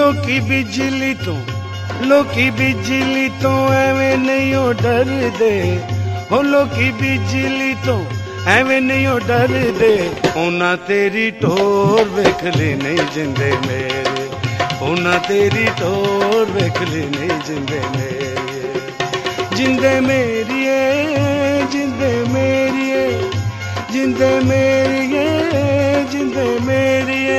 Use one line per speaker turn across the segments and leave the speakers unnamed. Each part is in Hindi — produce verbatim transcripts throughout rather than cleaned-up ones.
लोकी बिजली तो लोकी बिजली तो एवें नहीं ओ डर दे, हो लोकी बिजली तो एवें नहीं ओ डर दे। उन्ना तेरी टोर वेख ली नहीं जिंदे मेरे, उन्ना तेरी टोर वेख ली नहीं जिंदे मेरे। जिंदे मेरिए जिंदे मेरिए जिंदे मेरिए जिंदे मेरिए।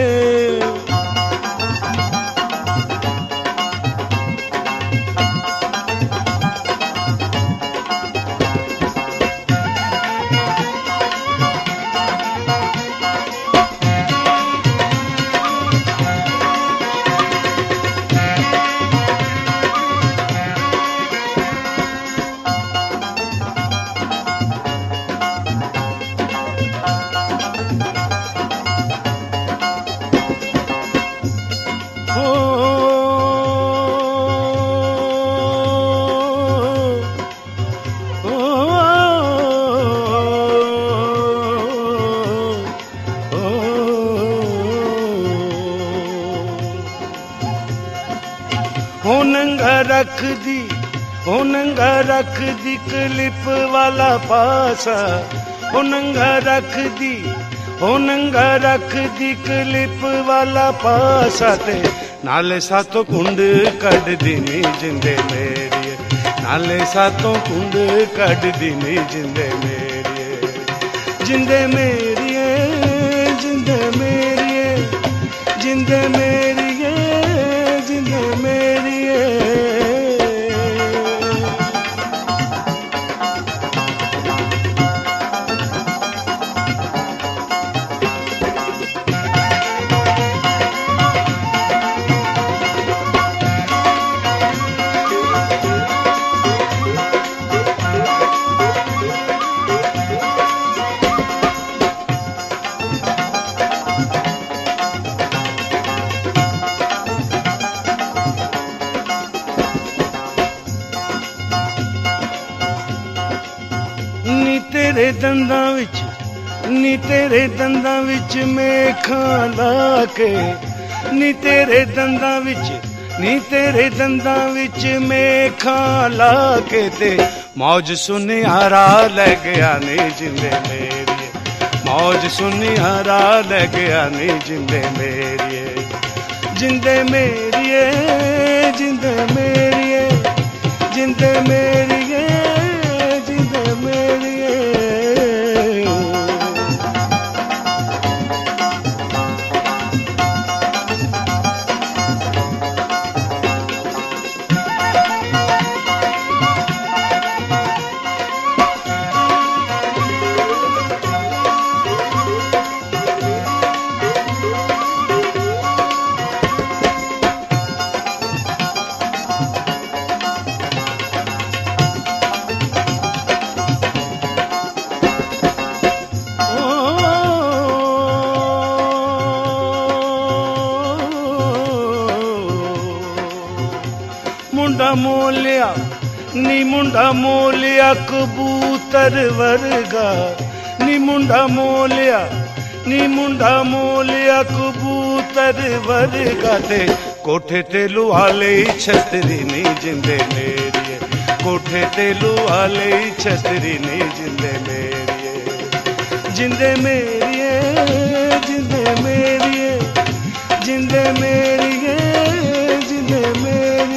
हो नंगा रख दी हो नंगा रख दी क्लिप वाला पासा, हो नंगा रख दी हो नंगा रख दी क्लिप वाला पासा। ते नाले सातों कुंड कड दी नी जिंदे मेरी, नाले सातों कुंड कड दी नी जिंदे मेरी। जिंदे मेरी जिंदे मेरी जिंदे मेरी जिंदे मेरी। नी तेरे दंदां विच नी तेरे दंदां विच मेखां ला के, नी तेरे दंदां विच नी तेरे दंदां विच मेखां ला के। ते मौज सुनियारा लै गया नी जिंदे मेरी, मौज सुनियारा लै गया नी जिंदे मेरी। जिंदे मेरी जिंदे मेरी जिंदे मेरी जिंदे मेरी। मुंडा मोलिया नी मुंडा मोलिया कबूतर वर्गा, नी मुंडा मोलिया नी मुंडा मोलिया कबूतर वर्गा। ते कोठे ते लुहाले छतरी नी जिंदे मेरी, कोठे ते लुहाले छतरी नी जिंदे मेरी। जिंदे मेरी जिंदे मेरी जिंदे मेरी जिंदे मेरी।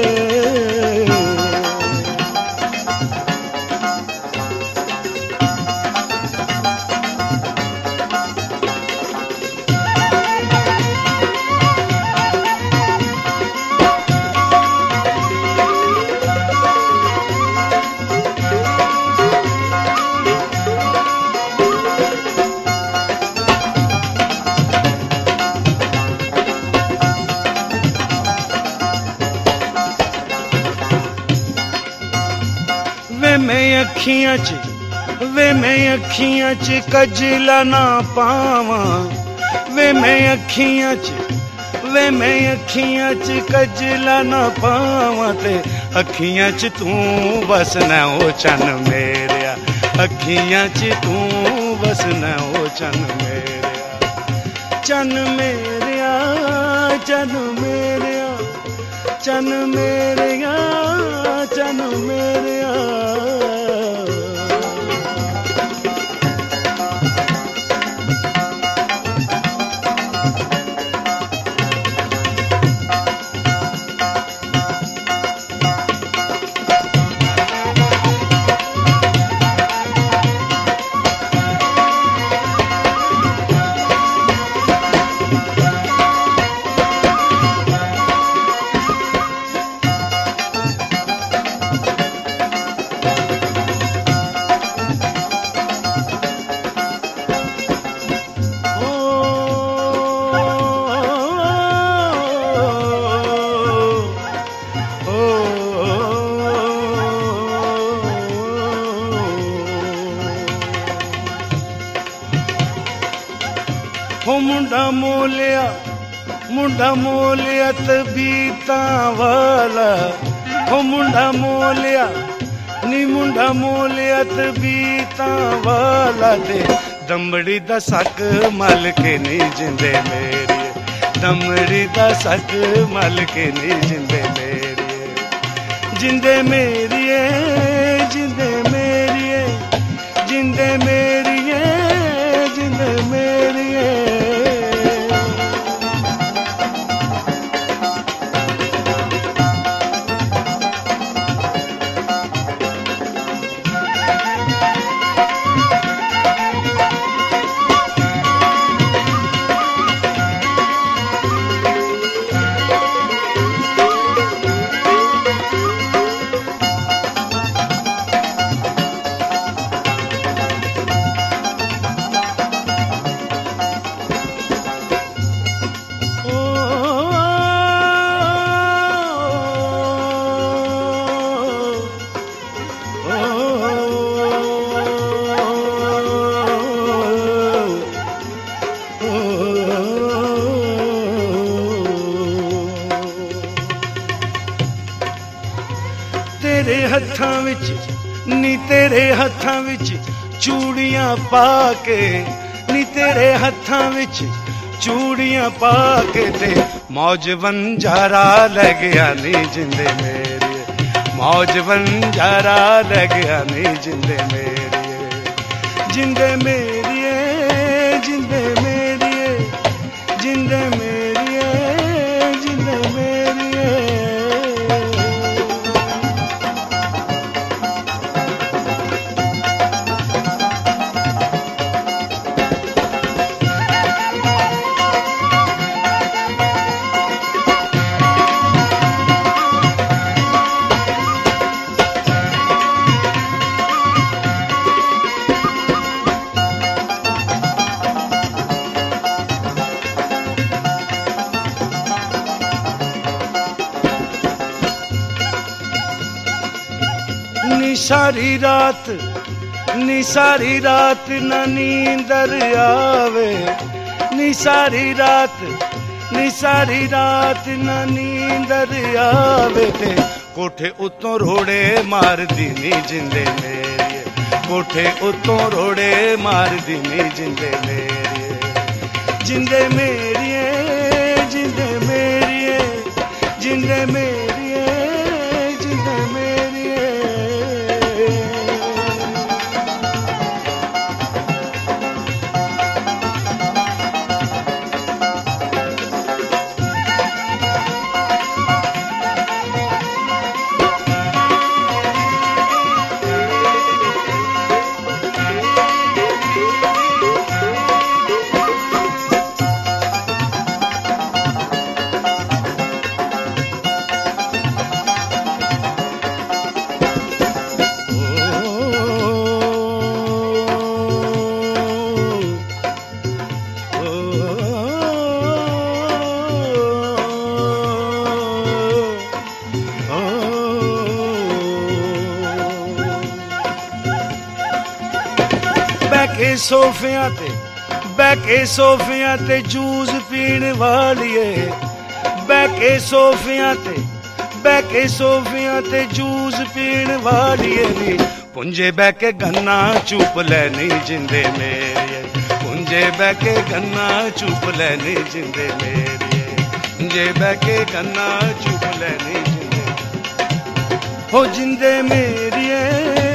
वे मैं अखियां च वे मैं अखियां च कजला ना पावा, वे मैं अखियां च वे मैं अखियां च कजला ना पावा। ते अखियां च तू बसना ओ चन मेरिया, अखियां च तू बसना ओ चन मेरिया। चन मेरिया चन मेरिया चन मेरिया चन मेरिया मुंडा मोलिया मुंडा मोलिया तबीता वाला हो मुंडा मोलिया नी मुंडा मोलिया तबीता वाला दे दमड़ी दा सक मल के नहीं जिंदे मेरी दमड़ी दा सक मल के नहीं जिंदे मेरी जिंदे मेरी जिंदे मेरी जिंदे मेरी जिंदे मेरी तेरे हत्थां विच नी तेरे हत्थां विच चूड़ियां पा के नी तेरे हत्थां विच चूड़ियां पा के ते मौज वंजारा ले गया नी जिंदे मेरी मौज वंजारा ले गया नी जिंदे मेरी जिंदे मेरी जिंदे मेरी जिंदे मेरी जिंदे मेरी नी सारी रात नी सारी रात न नींदर आवे नी सारी रात नी सारी रात न नींदर आवे ते कोठे उतों रोड़े मार दी नी जिंदे मेरी कोठे उतों रोड़े मार दी नी जिंदे मेरी जिंदे मेरी जिंदे मेरी जिंदे मेरी जिंदे मेरी बैके सोफियां ते बैके सोफियां ते जूस पीण वालिए बैके सोफियां ते बैके सोफियां ते जूस पीण वालिए नी पुंजे बैके गन्ना चुप लैनी जिंदे मेरे पुंजे जे बह के गन्ना चुप लैनी जिंदे मेरिए, जे बह के गन्ना चुप लैनी जिंदे, हो जिंदे मेरिए